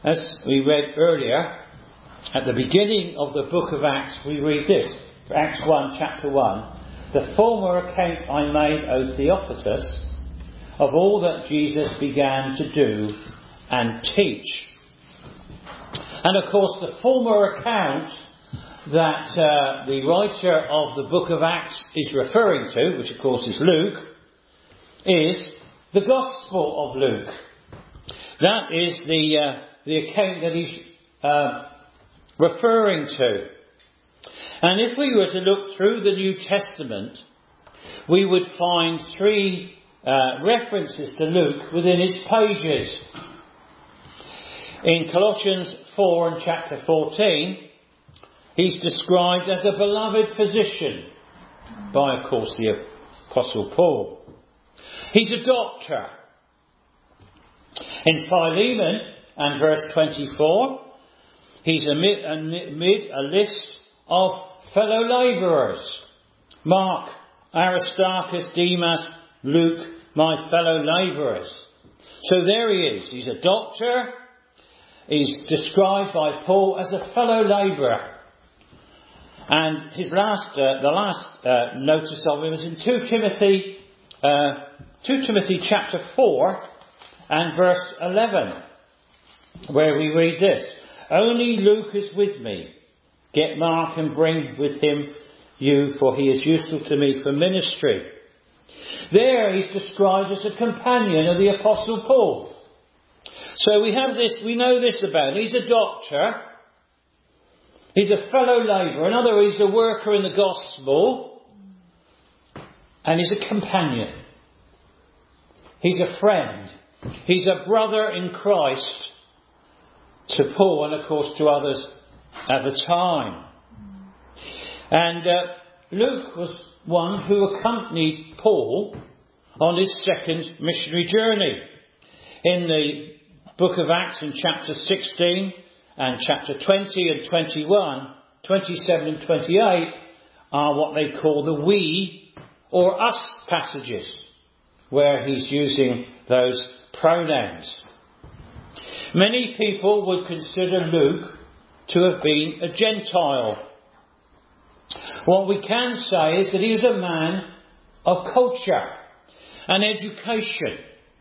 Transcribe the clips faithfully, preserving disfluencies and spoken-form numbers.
As we read earlier, at the beginning of the book of Acts, we read this, Acts one, chapter one. The former account I made, O Theophilus, of all that Jesus began to do and teach. And of course, the former account that uh, the writer of the book of Acts is referring to, which of course is Luke, is the Gospel of Luke. That is the uh, the account that he's uh, referring to. And if we were to look through the New Testament, we would find three uh, references to Luke within its pages. In Colossians four and chapter fourteen, he's described as a beloved physician by, of course, the Apostle Paul. He's a doctor. In Philemon and verse twenty-four, he's amid, amid a list of fellow labourers. Mark, Aristarchus, Demas, Luke, my fellow labourers. So there he is. He's a doctor. He's described by Paul as a fellow labourer. And his last, uh, the last uh, notice of him is in two Timothy, uh, two Timothy chapter four and verse eleven, where we read this: Only Luke is with me. Get Mark and bring with him you, for he is useful to me for ministry. There he's described as a companion of the Apostle Paul. So we have this, we know this about him. He's a doctor. He's a fellow labourer. In other words, he's a worker in the gospel. And he's a companion. He's a friend. He's a brother in Christ to Paul and of course to others at the time. And uh, Luke was one who accompanied Paul on his second missionary journey. In the book of Acts in chapter sixteen and chapter twenty and twenty-one, twenty-seven and twenty-eight are what they call the we or us passages, where he's using those pronouns. Many people would consider Luke to have been a Gentile. What we can say is that he was a man of culture and education.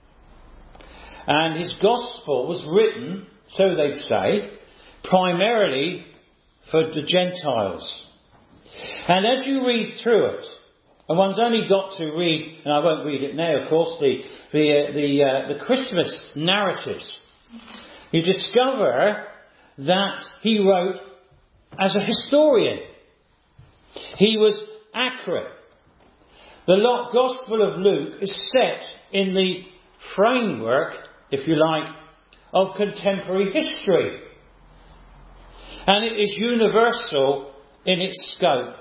And his gospel was written, so they say, primarily for the Gentiles. And as you read through it, and one's only got to read, and I won't read it now, of course, the the uh, the, uh, the Christmas narratives, you discover that he wrote as a historian. He was accurate. The Gospel of Luke is set in the framework, if you like, of contemporary history. And it is universal in its scope.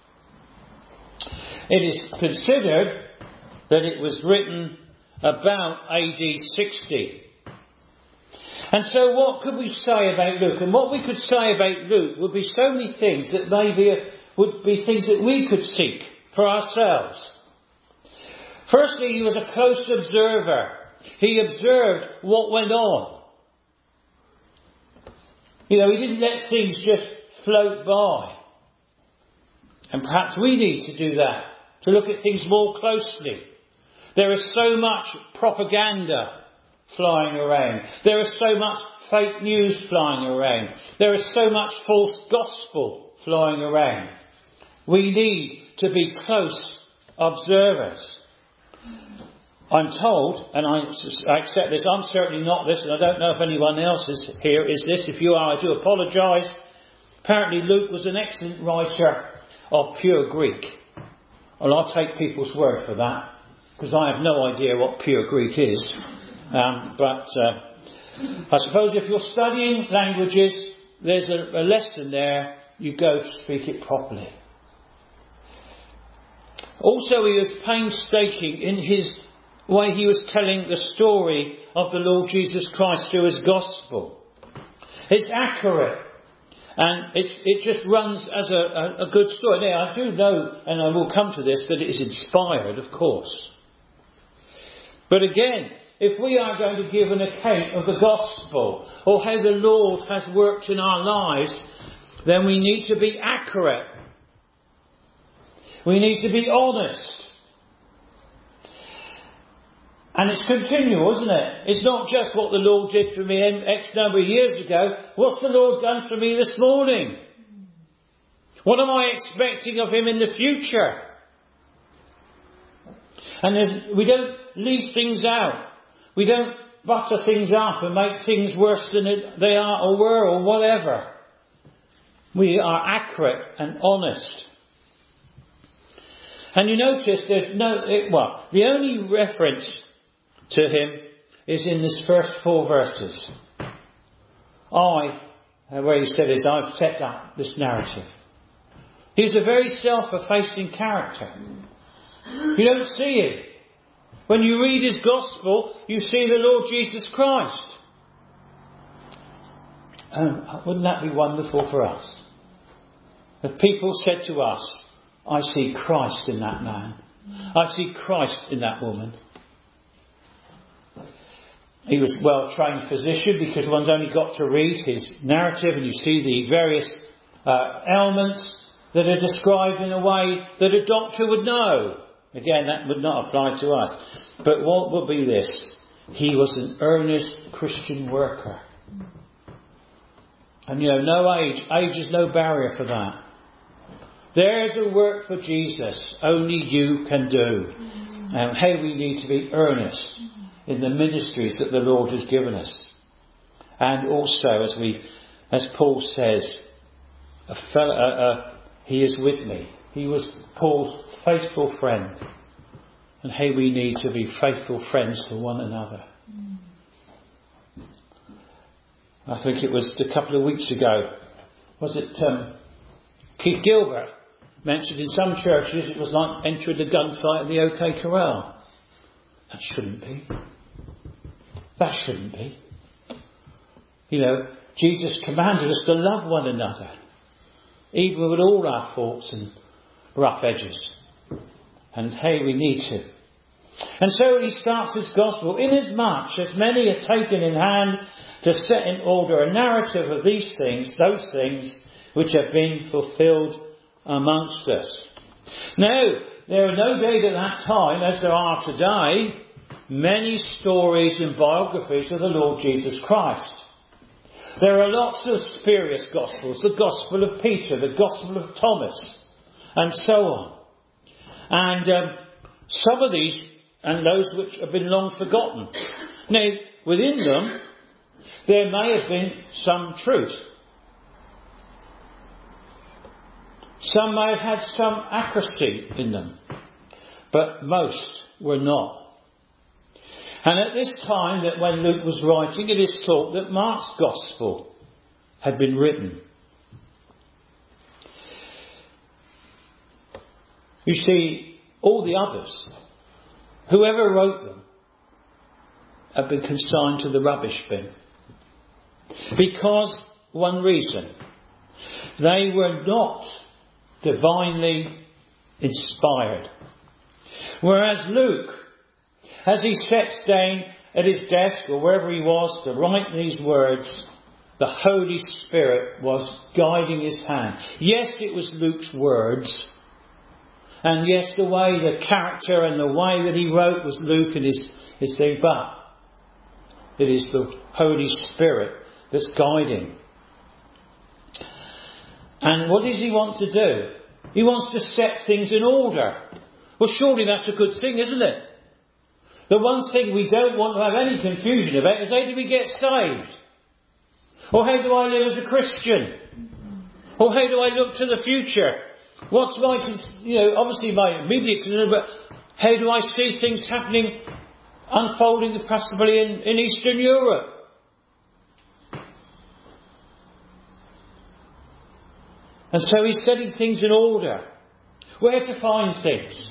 It is considered that it was written about A D sixty. And so what could we say about Luke? And what we could say about Luke would be so many things that maybe would be things that we could seek for ourselves. Firstly, he was a close observer. He observed what went on. You know, he didn't let things just float by. And perhaps we need to do that, to look at things more closely. There is so much propaganda flying around. There is so much fake news flying around. There is so much false gospel flying around. We need to be close observers. I'm told, and I accept this, I'm certainly not this, and I don't know if anyone else is here is this. If you are, I do apologise. Apparently Luke was an excellent writer of pure Greek. Well, I'll take people's word for that, because I have no idea what pure Greek is. Um, but uh, I suppose if you're studying languages, there's a, a lesson there. You go to speak it properly. Also, he was painstaking in his way he was telling the story of the Lord Jesus Christ through his gospel. It's accurate. And it's, it just runs as a, a, a good story. Now, I do know, and I will come to this, that it is inspired, of course. But again, if we are going to give an account of the gospel or how the Lord has worked in our lives, then we need to be accurate. We need to be honest. And it's continual, isn't it? It's not just what the Lord did for me X number of years ago. What's the Lord done for me this morning? What am I expecting of Him in the future? And we don't leave things out. We don't butter things up and make things worse than it, they are or were or whatever. We are accurate and honest. And you notice there's no, it, well, the only reference to Him is in this first four verses. I, where He said is, I've set up this narrative. He's a very self-effacing character. You don't see Him. When you read His gospel, you see the Lord Jesus Christ. Um, wouldn't that be wonderful for us? If people said to us, I see Christ in that man. I see Christ in that woman. He was a well-trained physician, because one's only got to read his narrative and you see the various uh, ailments that are described in a way that a doctor would know. Again, that would not apply to us. But what would be this? He was an earnest Christian worker. And you know, no age. Age is no barrier for that. There's a work for Jesus only you can do. And how we need to be earnest in the ministries that the Lord has given us. And also, as we, as Paul says, a fellow, uh, uh, he is with me. He was Paul's faithful friend. And how we need to be faithful friends to one another. I think it was a couple of weeks ago. Was it um, Keith Gilbert mentioned in some churches it was like entering a gunfight in the OK Corral. That shouldn't be. That shouldn't be. You know, Jesus commanded us to love one another, even with all our faults and rough edges. And hey, we need to. And so he starts his gospel. Inasmuch as many are taken in hand to set in order a narrative of these things, those things which have been fulfilled amongst us. Now, there are no doubt at that time, as there are today, many stories and biographies of the Lord Jesus Christ. There are lots of spurious gospels, the Gospel of Peter, the Gospel of Thomas, and so on. And um, some of these, and those which have been long forgotten. Now, within them, there may have been some truth. Some may have had some accuracy in them, but most were not. And at this time, that when Luke was writing, it is thought that Mark's Gospel had been written. You see, all the others, whoever wrote them, have been consigned to the rubbish bin. Because, one reason, they were not divinely inspired. Whereas Luke, as he sits down at his desk or wherever he was to write these words, the Holy Spirit was guiding his hand. Yes, it was Luke's words. And yes, the way, the character and the way that he wrote was Luke and his, his thing. But it is the Holy Spirit that's guiding. And what does he want to do? He wants to set things in order. Well, surely that's a good thing, isn't it? The one thing we don't want to have any confusion about is how do we get saved? Or how do I live as a Christian? Or how do I look to the future? What's my, you know, obviously my immediate concern, but how do I see things happening, unfolding possibly in, in Eastern Europe? And so he's setting things in order. Where to find things?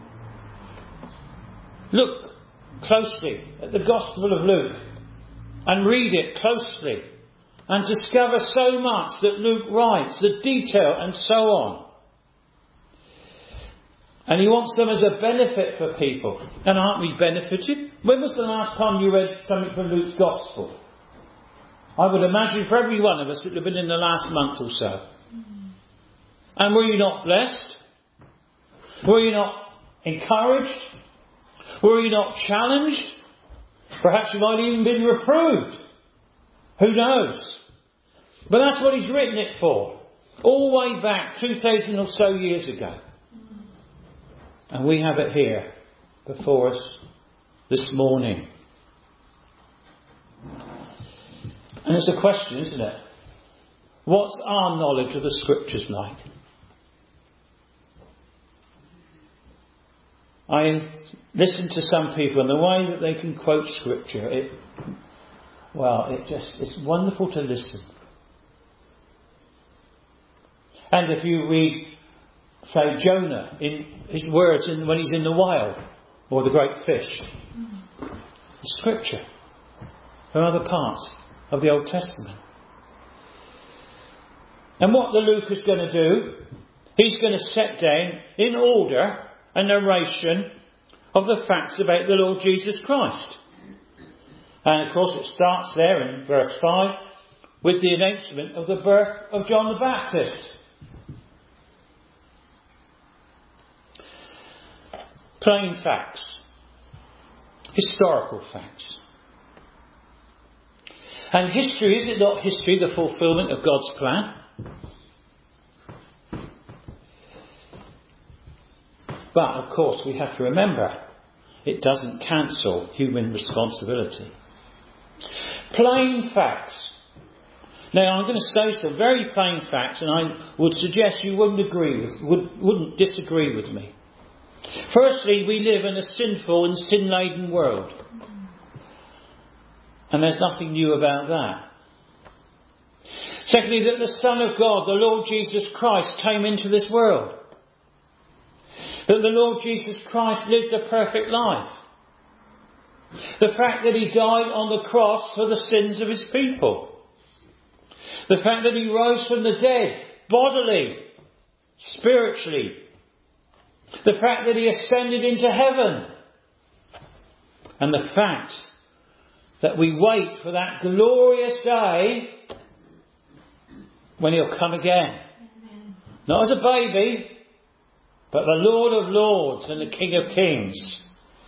Look closely at the Gospel of Luke and read it closely and discover so much that Luke writes, the detail and so on. And he wants them as a benefit for people. And aren't we benefited? when was the last time you read something from Luke's Gospel? I would imagine for every one of us it would have been in the last month or so. And were you not blessed? Were you not encouraged? Were you not challenged? Perhaps you might even been reproved. Who knows? But that's what he's written it for. All the way back two thousand or so years ago. And we have it here before us this morning. And it's a question, isn't it? What's our knowledge of the Scriptures like? I listen to some people and the way that they can quote Scripture, it, well, it just, it's wonderful to listen. And if you read, say, Jonah in his words in, when he's in the whale, or the great fish, it's Scripture from other parts of the Old Testament. And what the Luke is going to do, he's going to set down in order a narration of the facts about the Lord Jesus Christ. And of course it starts there in verse five with the announcement of the birth of John the Baptist. Plain facts. Historical facts. And history, is it not history, the fulfilment of God's plan? But, of course, we have to remember, it doesn't cancel human responsibility. Plain facts. Now, I'm going to say some very plain facts, and I would suggest you wouldn't agree with, would, wouldn't disagree with me. Firstly, we live in a sinful and sin-laden world. And there's nothing new about that. Secondly, that the Son of God, the Lord Jesus Christ, came into this world. That the Lord Jesus Christ lived a perfect life. The fact that he died on the cross for the sins of his people. The fact that he rose from the dead, bodily, spiritually. The fact that he ascended into heaven. And the fact that we wait for that glorious day when he'll come again. Not as a baby, but the Lord of Lords and the King of Kings.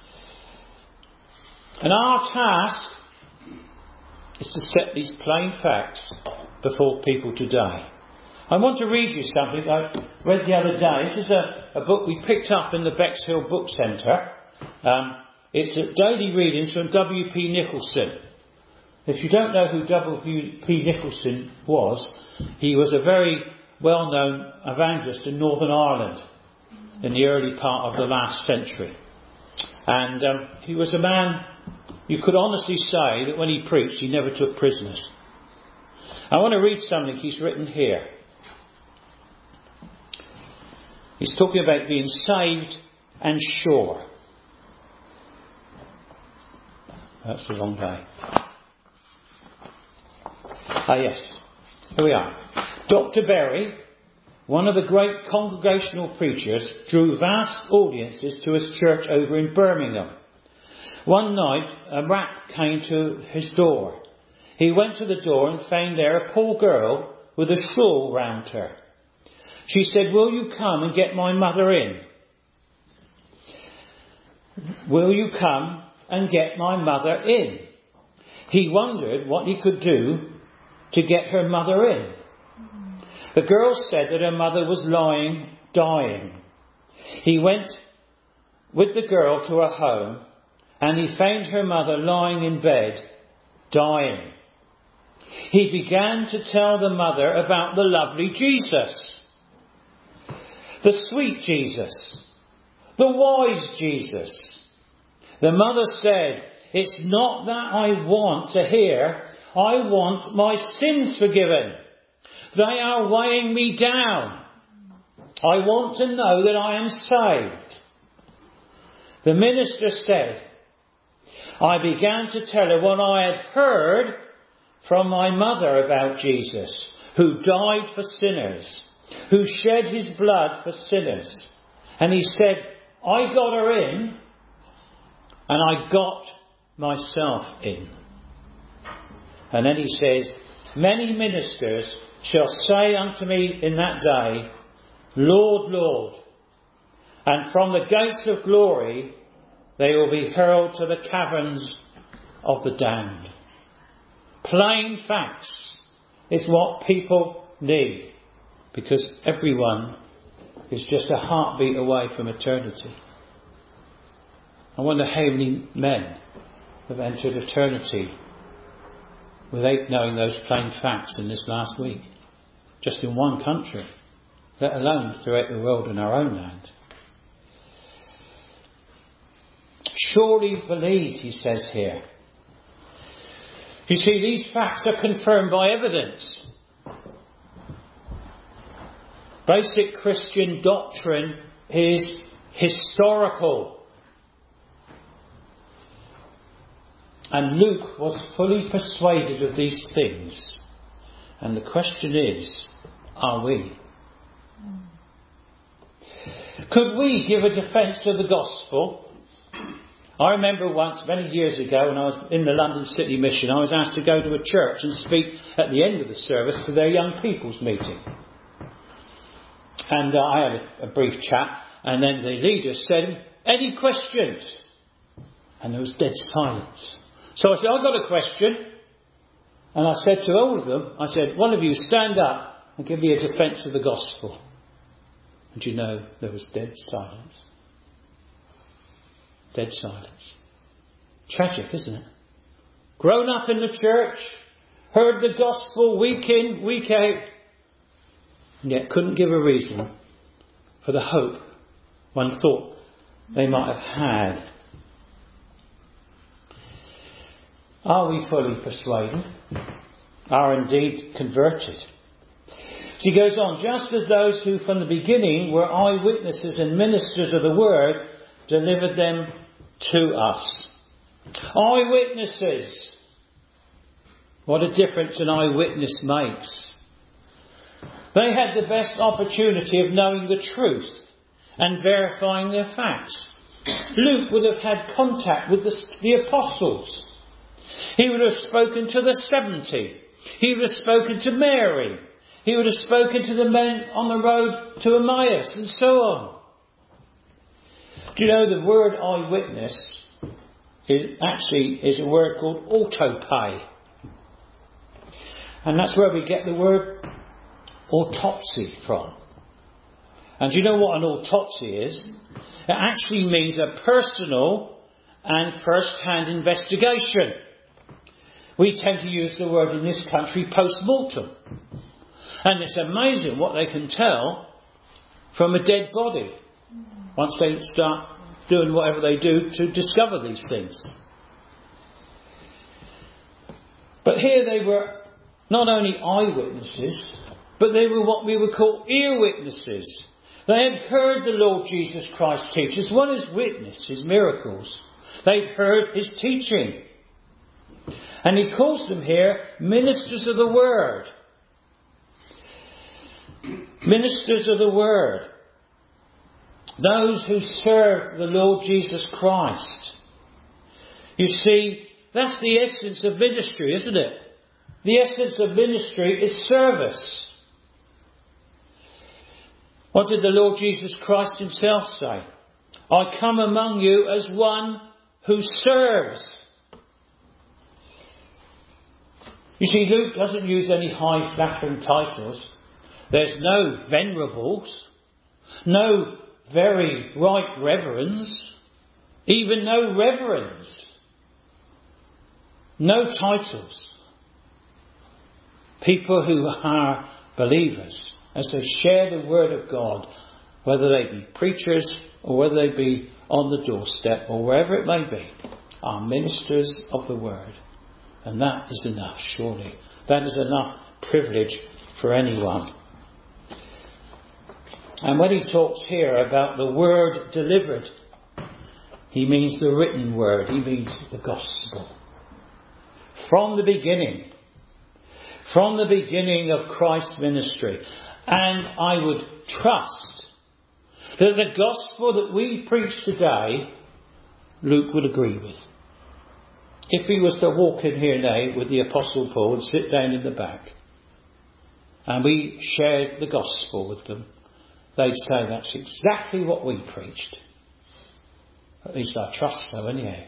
And our task is to set these plain facts before people today. I want to read you something I read the other day. This is a, a book we picked up in the Bexhill Book Centre. Um, it's a daily readings from W P Nicholson. If you don't know who W P Nicholson was, he was a very well-known evangelist in Northern Ireland in the early part of the last century. And um, he was a man, you could honestly say that when he preached, he never took prisoners. I want to read something he's written here. He's talking about being saved and sure. That's the wrong day. Ah, yes. Here we are. Doctor Berry, one of the great congregational preachers, drew vast audiences to his church over in Birmingham. One night, a rat came to his door. He went to the door and found there a poor girl with a shawl round her. She said, "Will you come and get my mother in? Will you come and get my mother in?" He wondered what he could do to get her mother in. The girl said that her mother was lying, dying. He went with the girl to her home and he found her mother lying in bed, dying. He began to tell the mother about the lovely Jesus, the sweet Jesus, the wise Jesus. The mother said, "It's not that I want to hear. I want my sins forgiven. They are weighing me down. I want to know that I am saved." The minister said, "I began to tell her what I had heard from my mother about Jesus, who died for sinners, who shed his blood for sinners." And he said, "I got her in, and I got myself in. And then he says, many ministers shall say unto me in that day, Lord, Lord. And from the gates of glory they will be hurled to the caverns of the damned. Plain facts is what people need, because everyone is just a heartbeat away from eternity. I wonder how many men have entered eternity without knowing those plain facts in this last week. Just in one country, let alone throughout the world in our own land. Surely believe, he says here. You see, these facts are confirmed by evidence. Basic Christian doctrine is historical. And Luke was fully persuaded of these things. And the question is, are we? Could we give a defence of the gospel? I remember once, many years ago, when I was in the London City Mission, I was asked to go to a church and speak at the end of the service to their young people's meeting. And uh, I had a, a brief chat, and then the leader said, any questions? And there was dead silence. So I said, I've got a question. And I said to all of them, I said, one of you stand up and give me a defence of the gospel. And you know, there was dead silence. Dead silence. Tragic, isn't it? Grown up in the church, heard the gospel week in, week out, and yet couldn't give a reason for the hope one thought they might have had. Are we fully persuaded? Are indeed converted? So he goes on, just as those who from the beginning were eyewitnesses and ministers of the word delivered them to us. Eyewitnesses. What a difference an eyewitness makes. They had the best opportunity of knowing the truth and verifying their facts. Luke would have had contact with the, the apostles. He would have spoken to the seventy. He would have spoken to Mary. He would have spoken to the men on the road to Emmaus and so on. Do you know the word eyewitness is actually is a word called autopay. And that's where we get the word autopsy from. And do you know what an autopsy is? It actually means a personal and first-hand investigation. We tend to use the word in this country post-mortem. And it's amazing what they can tell from a dead body once they start doing whatever they do to discover these things. But here they were not only eyewitnesses, but they were what we would call ear witnesses. They had heard the Lord Jesus Christ teach, as well as witness his miracles. They'd heard his teaching. And he calls them here ministers of the word. Ministers of the word. Those who serve the Lord Jesus Christ. You see, that's the essence of ministry, isn't it? The essence of ministry is service. What did the Lord Jesus Christ himself say? I come among you as one who serves. You see, Luke doesn't use any high flattering titles. There's no venerables, no very right reverends, even no reverends, no titles. People who are believers, as they share the word of God, whether they be preachers or whether they be on the doorstep or wherever it may be, are ministers of the word. And that is enough, surely. That is enough privilege for anyone. And when he talks here about the word delivered, he means the written word. He means the gospel. From the beginning. From the beginning of Christ's ministry. And I would trust that the gospel that we preach today, Luke would agree with. if he was to walk in here now with the Apostle Paul and sit down in the back, and we shared the gospel with them, they'd say that's exactly what we preached. At least I trust so, anyhow.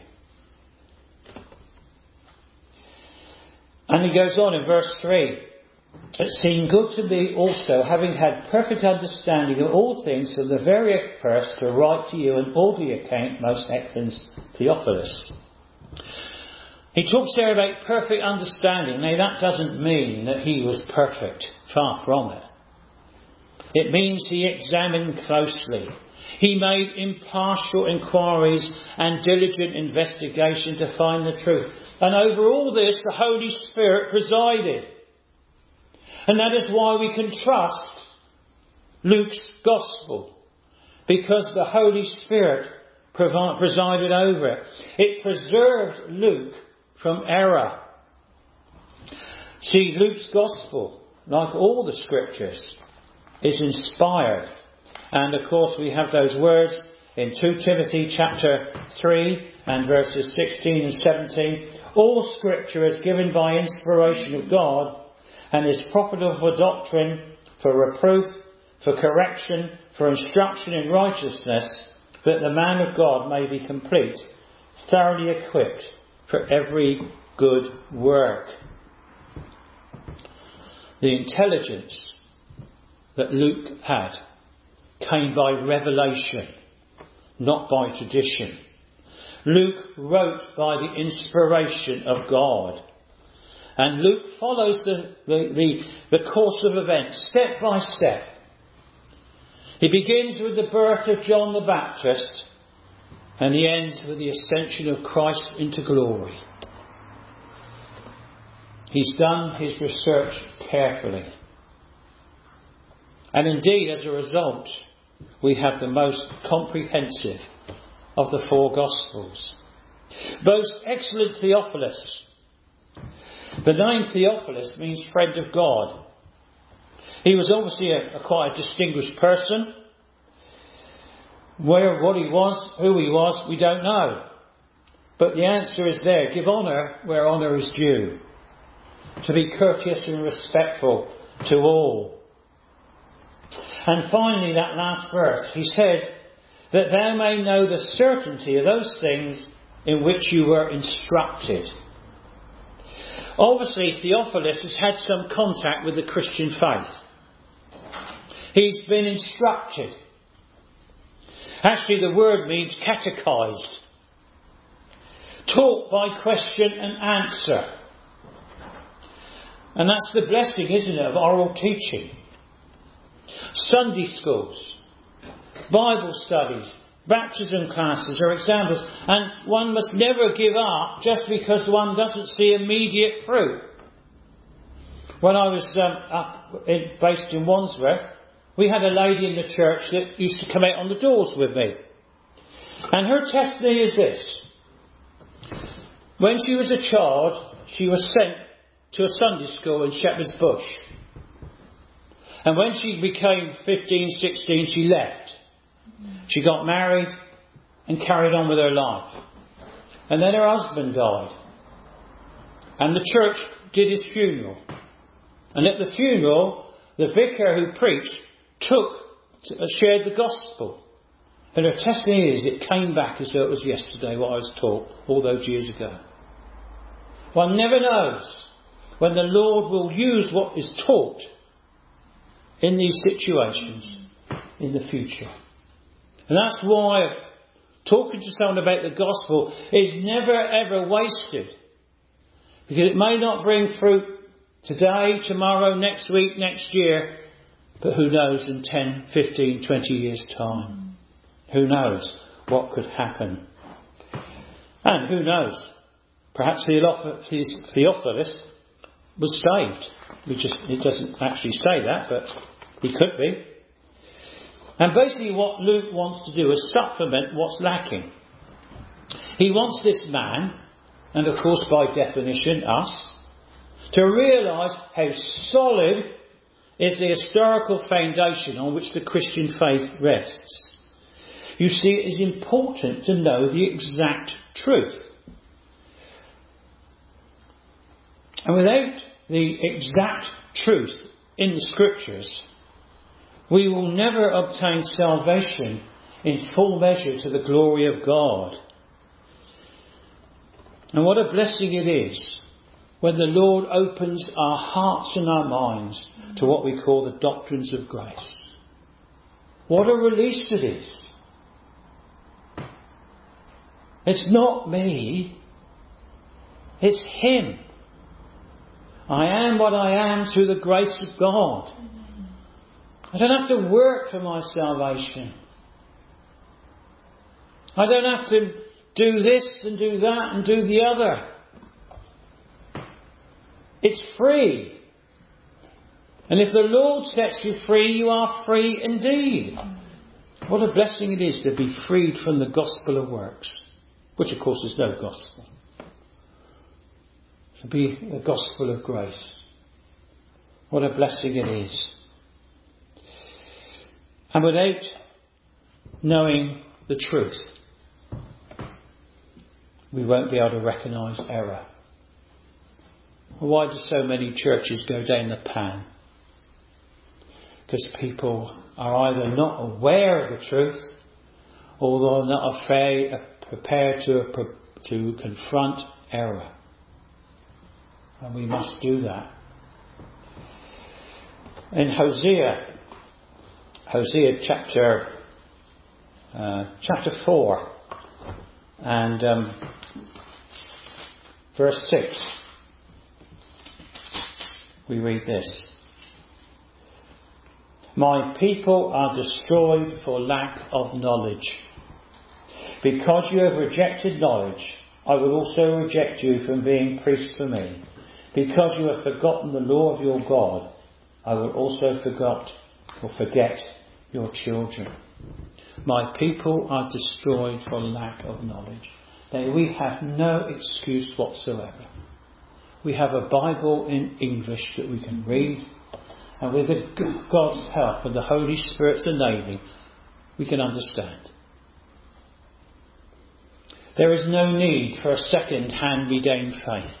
And he goes on in verse three. It seemed good to me also, having had perfect understanding of all things from the very first, to write to you an orderly account, most excellent Theophilus. He talks there about perfect understanding. Now that doesn't mean that he was perfect. Far from it. It means he examined closely. He made impartial inquiries and diligent investigation to find the truth. And over all this, the Holy Spirit presided. And that is why we can trust Luke's Gospel. Because the Holy Spirit presided over it. It preserved Luke from error. See, Luke's Gospel, like all the Scriptures, is inspired. And of course we have those words in Second Timothy chapter three and verses sixteen and seventeen. All Scripture is given by inspiration of God and is profitable for doctrine, for reproof, for correction, for instruction in righteousness, that the man of God may be complete, thoroughly equipped for every good work. The intelligence that Luke had came by revelation, not by tradition. Luke wrote by the inspiration of God. And Luke follows the, the, the, the course of events, step by step. He begins with the birth of John the Baptist, and he ends with the ascension of Christ into glory. He's done his research carefully. And indeed, as a result, we have the most comprehensive of the four Gospels. Most excellent Theophilus. The name Theophilus means friend of God. He was obviously a, a quite a distinguished person. Where, what he was, who he was, we don't know. But the answer is there. Give honour where honour is due. To be courteous and respectful to all. And finally, that last verse, he says, that thou may know the certainty of those things in which you were instructed. Obviously, Theophilus has had some contact with the Christian faith. He's been instructed. Actually, the word means catechized. Taught by question and answer. And that's the blessing, isn't it, of oral teaching. Sunday schools, Bible studies, baptism classes are examples. And one must never give up just because one doesn't see immediate fruit. When I was um, up in, based in Wandsworth, we had a lady in the church that used to come out on the doors with me. And her testimony is this. When she was a child, she was sent to a Sunday school in Shepherd's Bush. And when she became fifteen, sixteen, she left. She got married and carried on with her life. And then her husband died. And the church did his funeral. And at the funeral, the vicar who preached took, shared the gospel. And her testimony is, it came back as though it was yesterday what I was taught all those years ago. One never knows when the Lord will use what is taught in these situations in the future. And that's why talking to someone about the gospel is never ever wasted. Because it may not bring fruit today, tomorrow, next week, next year, but who knows in ten, fifteen, twenty years' time. Who knows what could happen. And who knows, perhaps Theophilus was saved. We just, it doesn't actually say that, but he could be. And basically what Luke wants to do is supplement what's lacking. He wants this man, and of course by definition us, to realise how solid is the historical foundation on which the Christian faith rests. You see, it is important to know the exact truth. And without the exact truth in the Scriptures, we will never obtain salvation in full measure to the glory of God. And what a blessing it is when the Lord opens our hearts and our minds to what we call the doctrines of grace. What a release it is. It's not me. It's Him. I am what I am through the grace of God. I don't have to work for my salvation. I don't have to do this and do that and do the other. It's free. And if the Lord sets you free, you are free indeed. What a blessing it is to be freed from the gospel of works, which of course is no gospel. To be the gospel of grace. What a blessing it is. And without knowing the truth, we won't be able to recognise error. Why do so many churches go down the pan? Because people are either not aware of the truth, or they're not afraid, prepared to, to confront error. And we must do that. In Hosea, Hosea chapter uh, chapter four and um, verse six, we read this: My people are destroyed for lack of knowledge. Because you have rejected knowledge, I will also reject you from being priest for me. Because you have forgotten the law of your God, I will also forgot or forget your children. My people are destroyed for lack of knowledge. Now, we have no excuse whatsoever. We have a Bible in English that we can read, and with God's help and the Holy Spirit's enabling, we can understand. There is no need for a second hand-me-down faith.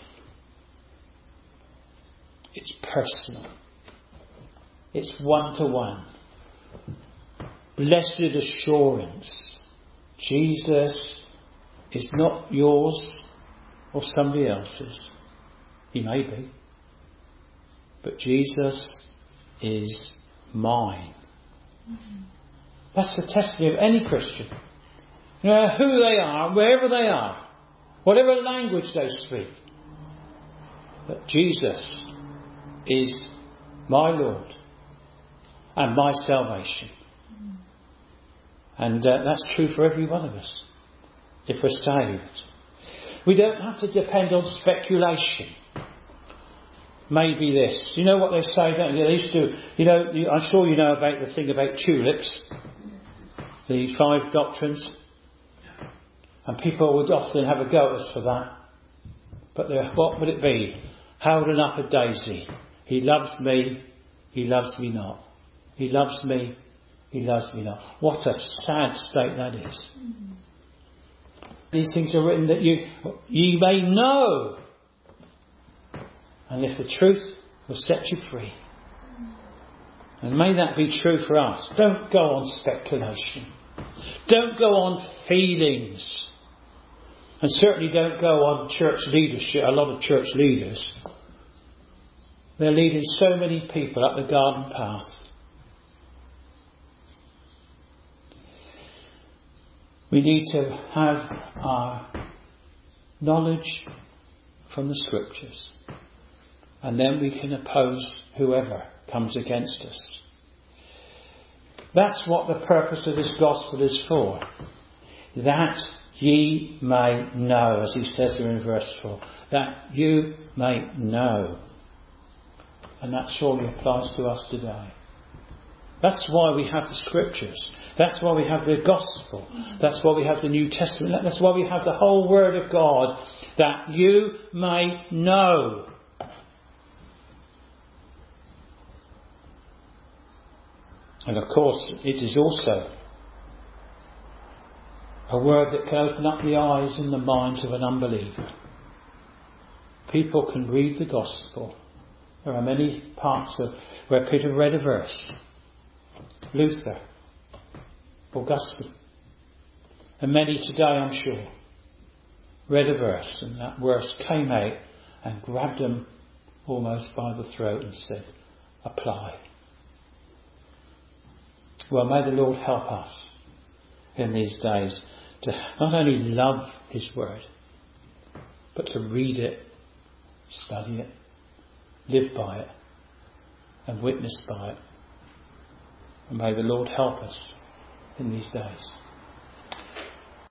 It's personal. It's one-to-one. Blessed assurance. Jesus is not yours or somebody else's. He may be. But Jesus is mine. Mm-hmm. That's the testimony of any Christian. No matter who they are, wherever they are, whatever language they speak, that Jesus is my Lord and my salvation. Mm-hmm. And uh, that's true for every one of us, if we're saved. We don't have to depend on speculation. Maybe this. You know what they say, don't you? They used to, you know, I'm sure you know about the thing about tulips, the five doctrines. And people would often have a go at us for that. But what would it be? Holding up a daisy. He loves me, he loves me not. He loves me, he loves me not. What a sad state that is. Mm-hmm. These things are written that you, you may know. And if the truth will set you free. And may that be true for us. Don't go on speculation. Don't go on feelings. And certainly don't go on church leadership. A lot of church leaders, they're leading so many people up the garden path. We need to have our knowledge from the Scriptures. And then we can oppose whoever comes against us. That's what the purpose of this gospel is for. That ye may know, as he says there in verse four. That you may know. And that surely applies to us today. That's why we have the Scriptures. That's why we have the Gospel. That's why we have the New Testament. That's why we have the whole Word of God. That you may know. And of course, it is also a word that can open up the eyes and the minds of an unbeliever. people can read the gospel. There are many parts of where Peter read a verse. Luther, Augustine, and many today, I'm sure, read a verse, and that verse came out and grabbed them almost by the throat and said, apply. Well, may the Lord help us in these days to not only love His word, but to read it, study it, live by it, and witness by it. And may the Lord help us in these days.